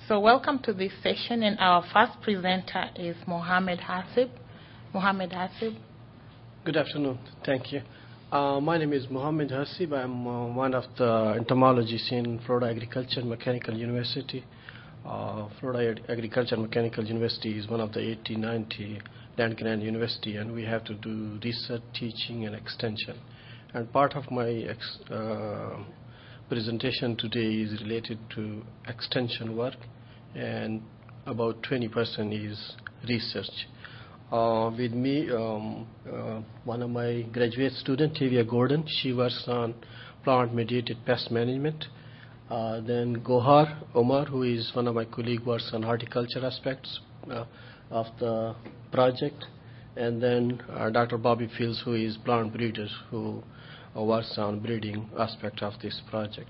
So welcome to this session, and our first presenter is Mohammed Hasib. Mohammed Hasib. Good afternoon. Thank you. My name is Mohammed Hasib. I'm one of the entomologists in Florida Agricultural Mechanical University. Florida Agricultural Mechanical University is one of the 80-90 land-grant university, and we have to do research, teaching, and extension. And part of my presentation today is related to extension work, and about 20% is research. With me, one of my graduate students, Tavia Gordon, she works on plant-mediated pest management. Then Gohar Omar, who is one of my colleagues, works on horticulture aspects of the project. And then Dr. Bobby Fields, who is plant breeder, who works on breeding aspect of this project.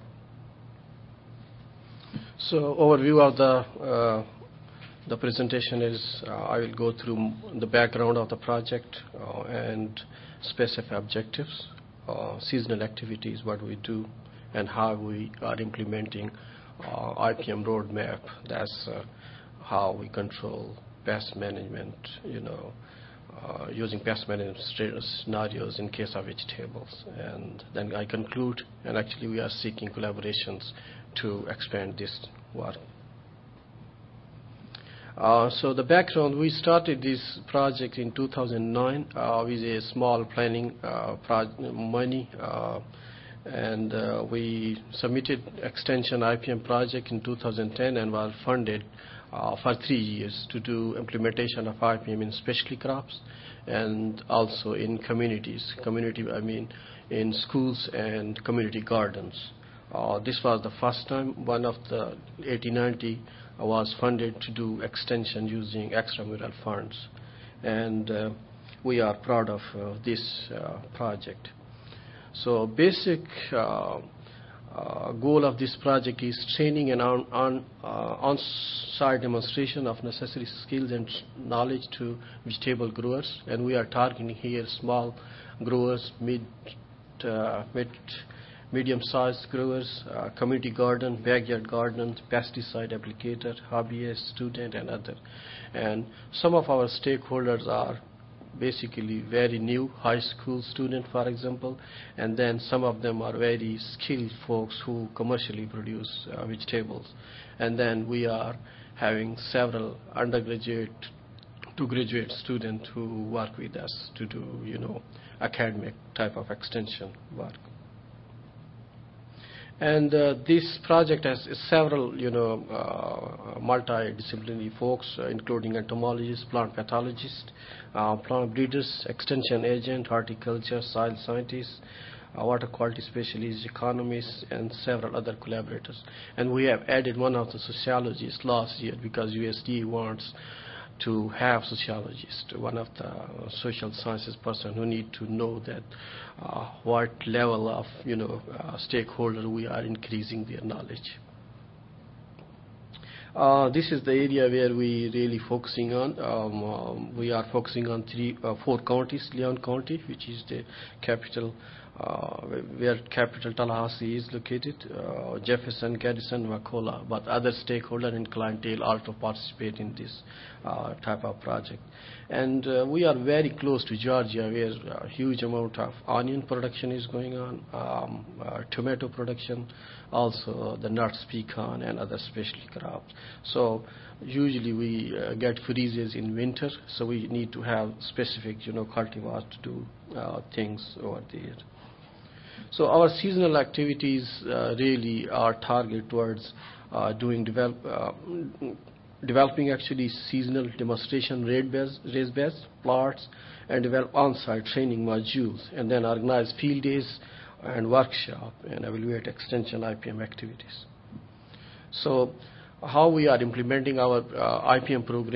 So overview of the presentation is I will go through the background of the project and specific objectives, seasonal activities, what we do, and how we are implementing IPM roadmap. That's how we control pest management, using pest management scenarios in case of vegetables. And then I conclude, and actually we are seeking collaborations to expand this work. So the background, we started this project in 2009 with a small planning money, and we submitted extension IPM project in 2010 and was funded for 3 years to do implementation of IPM in specialty crops and also in communities. In schools and community gardens. This was the first time one of the 80-90 was funded to do extension using extramural funds. And we are proud of this project. So basic goal of this project is training and on-site demonstration of necessary skills and knowledge to vegetable growers. And we are targeting here small growers, medium-sized growers, community garden, backyard garden, pesticide applicator, hobbyist, student, and other. And some of our stakeholders are basically very new, high school student, for example, and then some of them are very skilled folks who commercially produce vegetables. And then we are having several undergraduate to graduate students who work with us to do, academic type of extension work. And this project has several, multidisciplinary folks, including entomologists, plant pathologists, plant breeders, extension agent, horticulture, soil scientists, water quality specialists, economists, and several other collaborators. And we have added one of the sociologists last year because USDA wants to have sociologists, one of the social sciences person who need to know that what level of stakeholder we are increasing their knowledge. This is the area where we really focusing on. We are focusing on 4 counties: Leon County, which is the capital, where capital Tallahassee is located, Jefferson, Garrison, Wacola, but other stakeholders and clientele also participate in this type of project. And we are very close to Georgia, where a huge amount of onion production is going on, tomato production, also the nuts, pecan, and other specialty crops. So usually we get freezes in winter, so we need to have specific, cultivars to do things over there. So our seasonal activities really are targeted towards doing developing actually seasonal demonstration raised beds, plots, and develop on-site training modules, and then organize field days and workshop and evaluate extension IPM activities. So how we are implementing our IPM program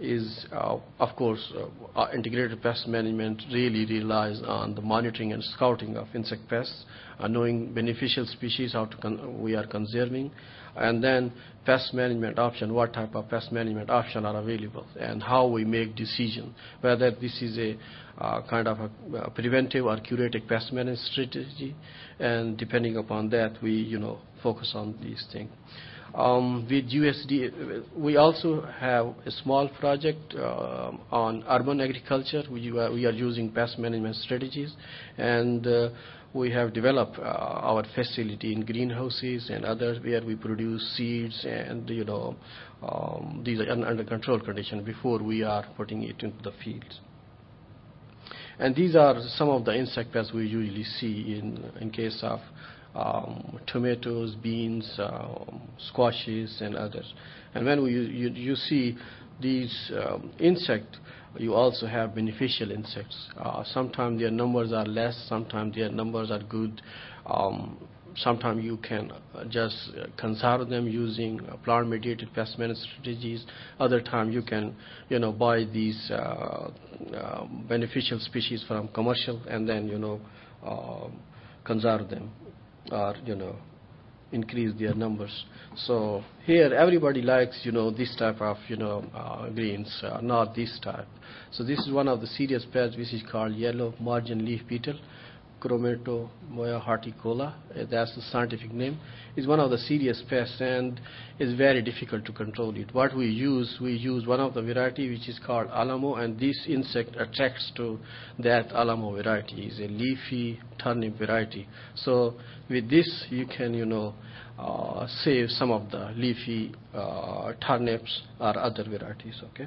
is, of course, integrated pest management really relies on the monitoring and scouting of insect pests, knowing beneficial species, how we are conserving, and then pest management option, what type of pest management option are available, and how we make decision, whether this is a kind of a preventive or curative pest management strategy, and depending upon that, we focus on these things. With USD, we also have a small project on urban agriculture. We are using pest management strategies, and we have developed our facility in greenhouses and others where we produce seeds, and these are under control condition before we are putting it into the fields. And these are some of the insect pests we usually see in case of tomatoes, beans, squashes, and others. And when you see these insects, you also have beneficial insects. Sometimes their numbers are less, sometimes their numbers are good. Sometimes you can just conserve them using plant-mediated pest management strategies. Other times you can, buy these beneficial species from commercial and then, conserve them or, increase their numbers. So here everybody likes, this type of, greens, not this type. So this is one of the serious pests which is called yellow margin leaf beetle, Chromatomoya horticola. That's the scientific name. It's one of the serious pests and it's very difficult to control it. What we use one of the variety which is called Alamo, and this insect attracts to that Alamo variety. It's a leafy turnip variety. So with this you can save some of the leafy turnips or other varieties. Okay.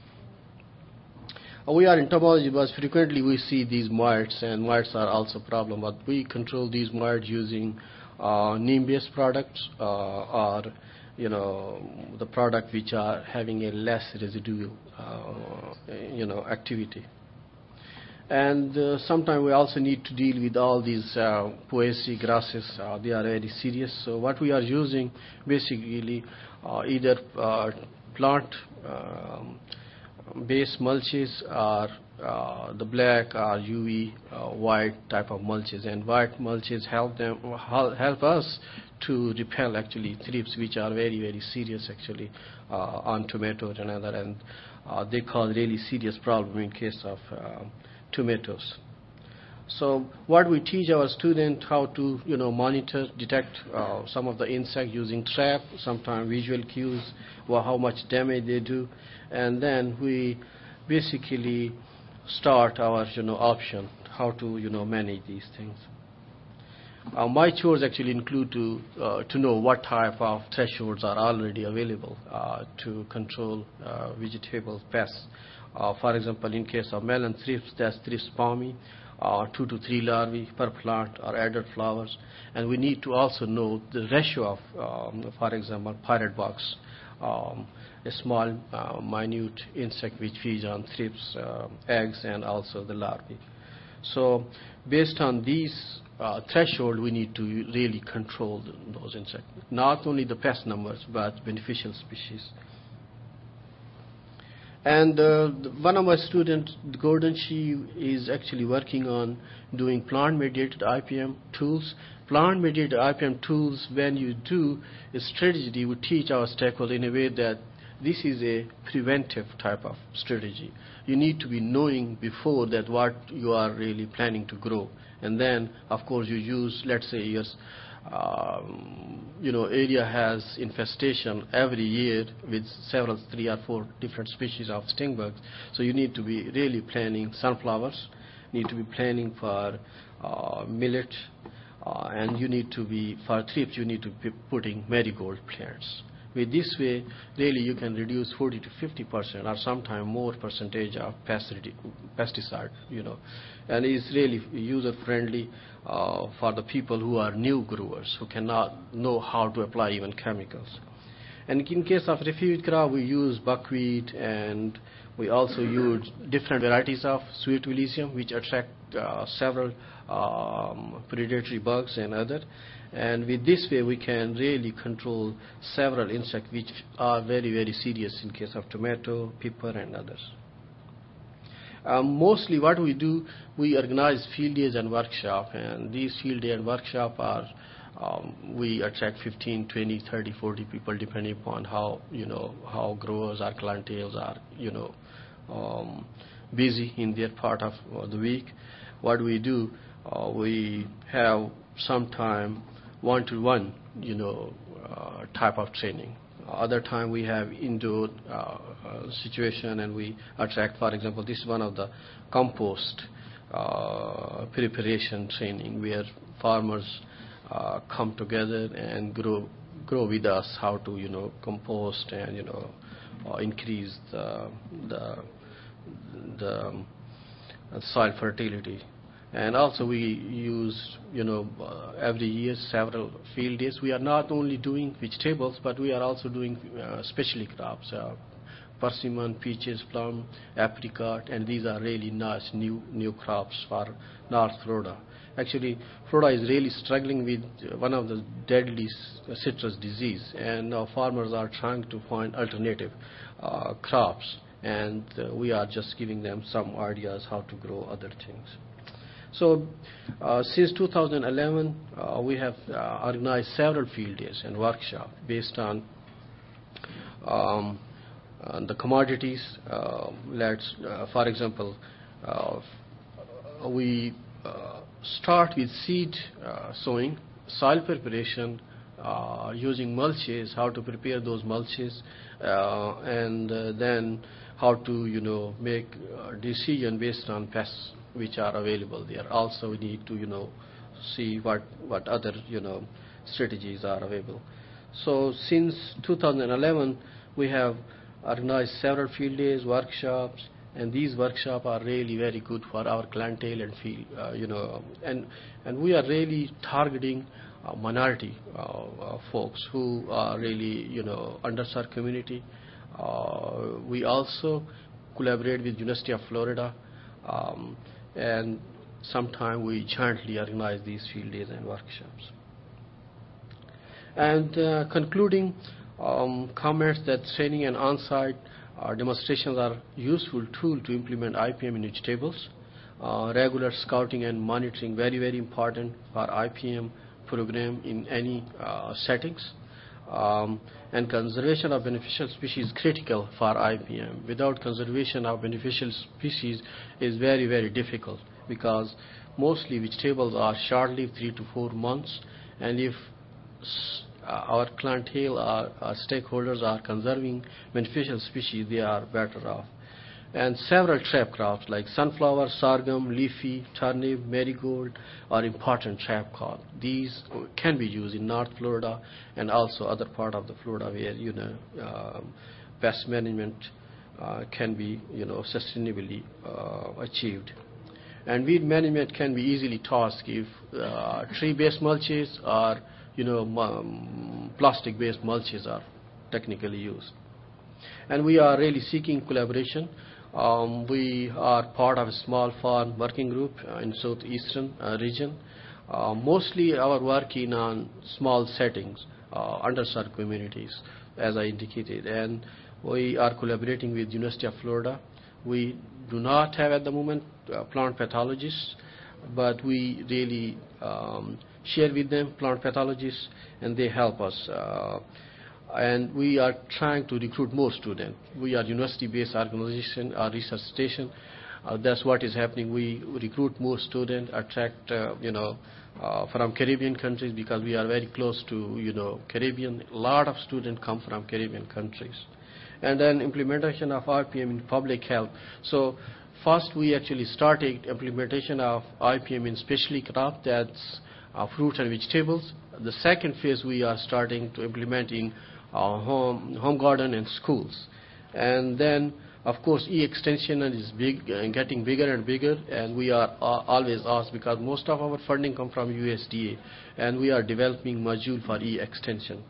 We are entomology, but frequently we see these mites, and mites are also a problem. But we control these mites using neem-based products or the product which are having a less residual activity. And sometimes we also need to deal with all these poaceae grasses. They are very serious. So what we are using basically either plant base mulches or the black or UV white type of mulches, and white mulches help us to repel actually thrips which are very, very serious actually on tomatoes and other, and they cause really serious problem in case of tomatoes. So what we teach our students how to monitor, detect some of the insects using trap, sometimes visual cues, how much damage they do, and then we basically start our option how to manage these things. My chores actually include to know what type of thresholds are already available to control vegetable pests. For example, in case of melon thrips, that's Thrips palmae, 2 to 3 larvae per plant or adult flowers, and we need to also know the ratio of, for example, pirate bugs, a small minute insect which feeds on thrips eggs and also the larvae. So based on these threshold, we need to really control those insects, not only the pest numbers but beneficial species. And one of my students, Gordon, she is actually working on doing plant-mediated IPM tools. Plant-mediated IPM tools, when you do a strategy, we teach our stakeholders in a way that this is a preventive type of strategy. You need to be knowing before that what you are really planning to grow. And then, of course, you use, let's say, your area has infestation every year with 3 or 4 different species of sting bugs. So you need to be really planning sunflowers, need to be planning for millet, and you need to be, for thrips, you need to be putting marigold plants. With this way, really you can reduce 40 to 50% or sometimes more percentage of pesticide, and it's really user-friendly for the people who are new growers who cannot know how to apply even chemicals. And in case of refuge crop, we use buckwheat, and we also use different varieties of sweet willysium which attract several predatory bugs and other. And with this way, we can really control several insects which are very, very serious in case of tomato, pepper, and others. Mostly what we do, we organize field days and workshop, and these field day and workshop are, we attract 15, 20, 30, 40 people depending upon how, how growers or clientele are, busy in their part of the week. What we do, we have sometime one-to-one, type of training. Other time we have indoor situation, and we attract, for example, this is one of the compost preparation training where farmers come together and grow with us how to compost and increase the soil fertility. And also we use every year several field days. We are not only doing vegetables, but we are also doing specialty crops, persimmon, peaches, plum, apricot, and these are really nice new crops for North Florida. Actually, Florida is really struggling with one of the deadly citrus disease, and now farmers are trying to find alternative crops, and we are just giving them some ideas how to grow other things. So since 2011, we have organized several field days and workshops based on the commodities. For example, we start with seed sowing, soil preparation, using mulches, how to prepare those mulches, and then how to make a decision based on pests which are available there. Also, we need to see what other strategies are available. So since 2011, we have organized several field days, workshops, and these workshops are really very good for our clientele and field, and we are really targeting minority folks who are really underserved community. We also collaborate with University of Florida, and sometimes we jointly organize these field days and workshops. And concluding comments that training and on-site demonstrations are useful tool to implement IPM in vegetables. Regular scouting and monitoring very important for IPM program in any settings. And conservation of beneficial species is critical for IPM. Without conservation of beneficial species is very difficult, because mostly vegetables are short-lived, 3 to 4 months, and if our clientele, our stakeholders are conserving beneficial species, they are better off. And several trap crops like sunflower, sorghum, leafy, turnip, marigold are important trap crops. These can be used in North Florida and also other part of the Florida where pest management can be sustainably achieved. And weed management can be easily tasked if tree-based mulches or plastic-based mulches are technically used. And we are really seeking collaboration. We are part of a small farm working group in southeastern region. Mostly our work in on small settings, underserved communities, as I indicated. And we are collaborating with University of Florida. We do not have at the moment plant pathologists, but we really share with them plant pathologists, and they help us. And we are trying to recruit more students. We are university-based organization, our research station. That's what is happening. We recruit more students, attract from Caribbean countries, because we are very close to Caribbean. A lot of students come from Caribbean countries. And then implementation of IPM in public health. So first we actually started implementation of IPM in specialty crop, that's fruits and vegetables. The second phase we are starting to implement in home garden and schools. And then of course e-extension is big and getting bigger and bigger, and we are always asked, because most of our funding comes from USDA, and we are developing module for e-extension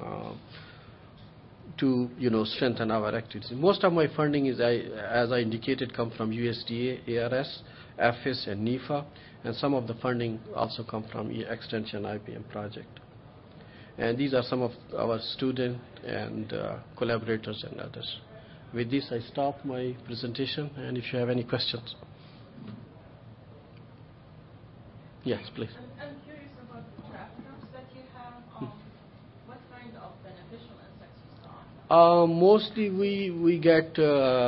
to strengthen our activities. Most of my funding is, as I indicated, come from USDA, ARS, FIS and NIFA, and some of the funding also come from Extension IBM project. And these are some of our students and collaborators and others. With this, I stop my presentation, and if you have any questions. Yes, please. I'm curious about the trap traps that you have. What kind of beneficial insects you saw? Mostly we get.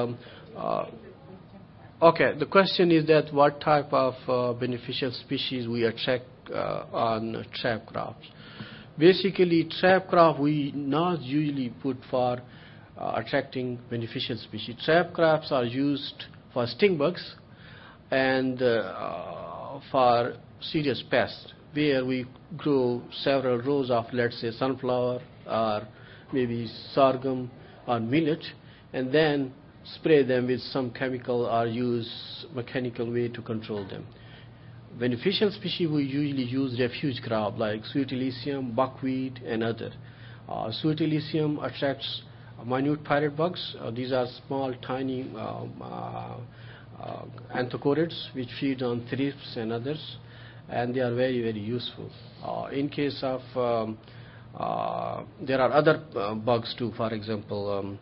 Okay, the question is that what type of beneficial species we attract on trap crops. Basically, trap crop we not usually put for attracting beneficial species. Trap crops are used for sting bugs and for serious pests, where we grow several rows of, let's say, sunflower or maybe sorghum or millet, and then spray them with some chemical or use mechanical way to control them. Beneficial species we usually use refuge crop like sweet elysium, buckwheat, and other. Sweet elysium attracts minute pirate bugs. These are small, tiny anthocorids which feed on thrips and others, and they are very, very useful. In case of there are other bugs too. For example,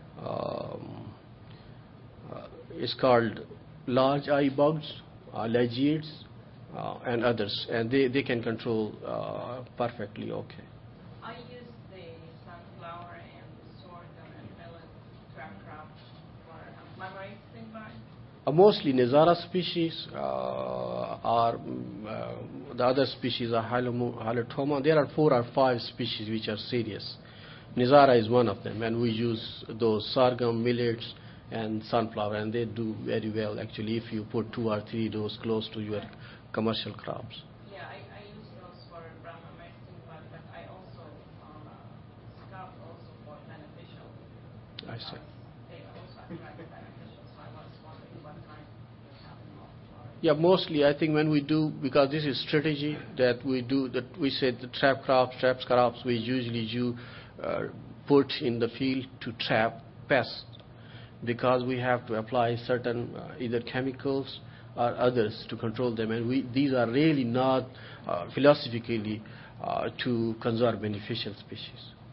it's called large eye bugs, lagiids, and others, and they can control perfectly okay. I use the sunflower and the sorghum and millet trap crops for am I right in buying? Mostly Nizara species are the other species are Hylotoma. There are 4 or 5 species which are serious. Nizara is one of them, and we use those sorghum, millets, and sunflower, and they do very well actually if you put 2 or 3 those close to your commercial crops. Yeah, I use those for Brahma Maxine, but I also scout also for beneficial. I see. They also attract beneficial, so I was wondering what kind you have in. Yeah, mostly I think when we do, because this is strategy that we do, that we said the trap crops we usually do put in the field to trap pests, because we have to apply certain either chemicals or others to control them, and these are really not philosophically to conserve beneficial species.